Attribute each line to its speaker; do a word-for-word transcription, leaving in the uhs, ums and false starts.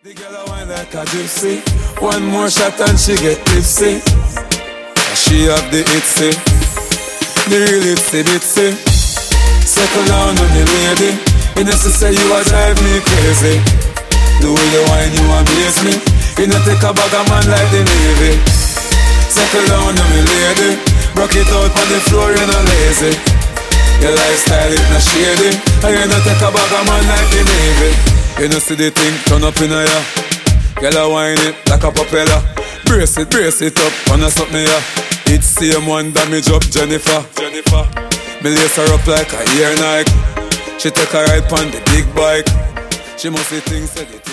Speaker 1: The girl a wine like a gypsy. One more shot and she get tipsy. She have the itsy, the real itsy bitsy. Settle down on the lady. You know she say you a drive me crazy. The way you wine you amaze me. You know take a bag of man like the Navy. Settle down on me lady. Rock it out on the floor, you know lazy. Your lifestyle is not shady. And you know take a bag of man like the Navy. You know see the thing turn up in a ya. Girl a wine it like a propeller. Brace it, brace it up, on a something ya. It's same one damage up Jennifer. Jennifer. Me lace her up like a ear Nike. She take a ride on the big bike. She must see things said it.